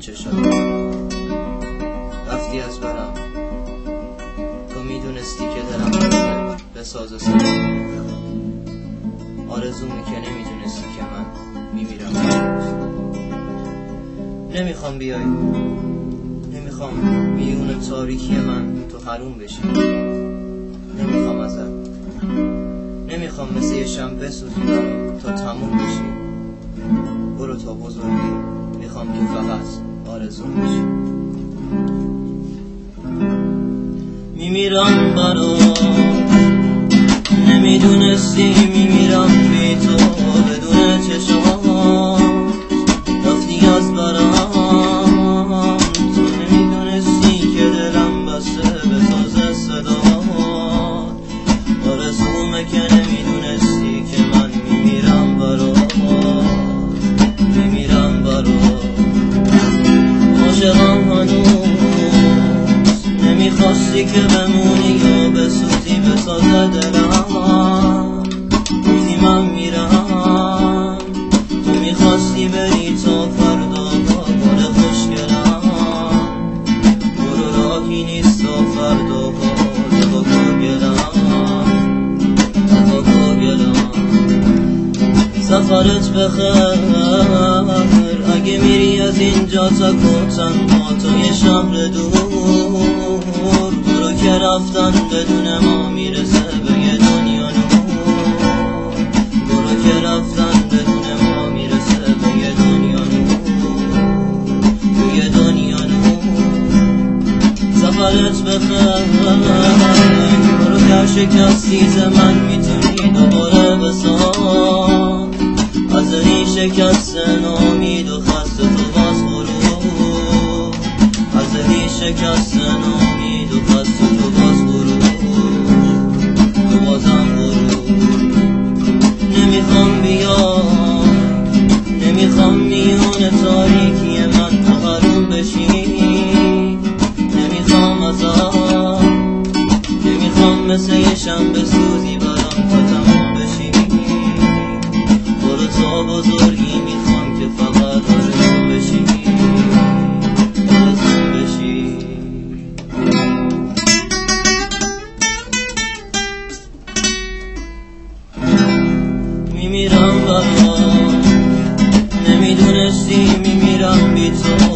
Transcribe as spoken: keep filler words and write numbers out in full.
چشات. رفتی از برم، تو میدونستی که دلم به ساز سر آرزومی که نمیدونستی که من میمیرم. نمیخوام بیای، نمیخوام میون تاریکی من تو حروم بشی. نمیخوام ازت، نمیخوام مثل یه شنبه بسوزی تا تموم بشی. برو تا بزرگی، میخوام که فقط آرزوم بشی. میمیرم برات، نمیدونستی میمیرم بی تو بدون چشات. رفتی از برام، تو نمیدونستی که دلم بسته به ساز صدات. آرزومه که نمیدونستی که من میمیرم برات، میمیرم برات. عاشقم هنوز، نمیخواستی که بمونی یا بسوزی به ساز دلم. گفتی من میرم، تو میخواستی بری تا فردا بار خوشگلم. برو راهی نیست تا فردا بار با گلم، با گلم. سفرت بخیر اگه میری از اینجا تا کتن ما تو یه شهر دور. برو که رفتن بدون ما میرسه به یه دنیا نور. برو که رفتن بدون ما میرسه به یه دنیا نور، به یه دنیا نور. سفرت بخیر، برو که شکستی ز من میتونی دوباره بسان. از این شکست نامید و خست تو باز غرور. از این شکست نامید و خست تو باز غرور، تو بازم غرور. نمیخوام بیای، نمیخوام میون تاریکی من تو حروم بشی. نمیخوام ازت، نمیخوام مثل یه شنبه سوزی برام تا تمام بشی. برو تا بزرگی، میخوام که فقط آرزو بشی، آرزو بشی. میمیرم برات، نمیدونستی میمیرم بی تو